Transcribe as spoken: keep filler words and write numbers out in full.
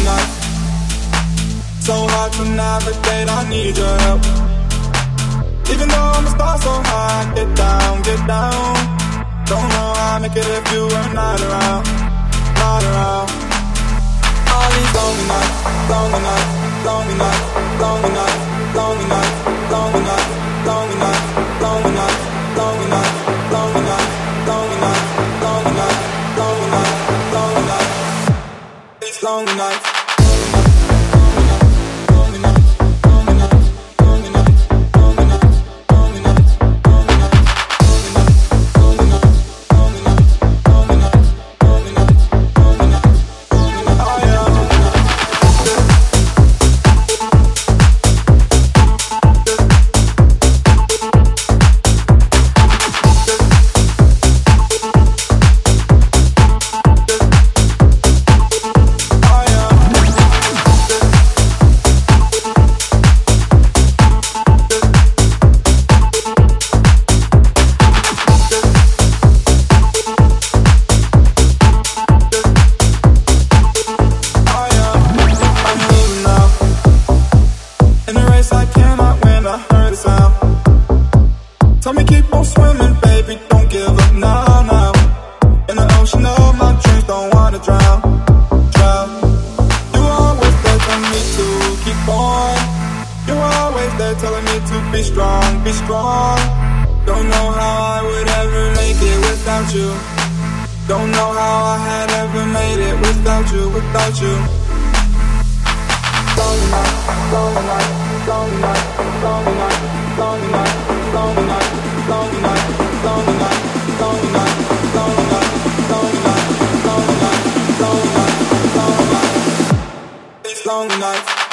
nights, so hard to navigate, I need your help. Even though I'm a star so high, get down, get down. Don't know how I make it if you were not around, not around. All these lonely nights, lonely nights, lonely nights, lonely nights, lonely nights, lonely nights, lonely nights, lonely nights, lonely nights, lonely nights, lonely nights, lonely nights, lonely nights, lonely nights. These lonely nights. Tell me keep on swimming, baby, don't give up now, now. In the ocean of my dreams, don't wanna drown, drown. You're always there telling me to keep on. You're always there telling me to be strong, be strong. Don't know how I would ever make it without you. Don't know how I had ever made it without you, without you. Lonely night, lonely night, lonely night, lonely night, lonely night, lonely night, lonely night, lonely night, lonely night, lonely night, lonely night, lonely night, lonely night, lonely night. These lonely nights.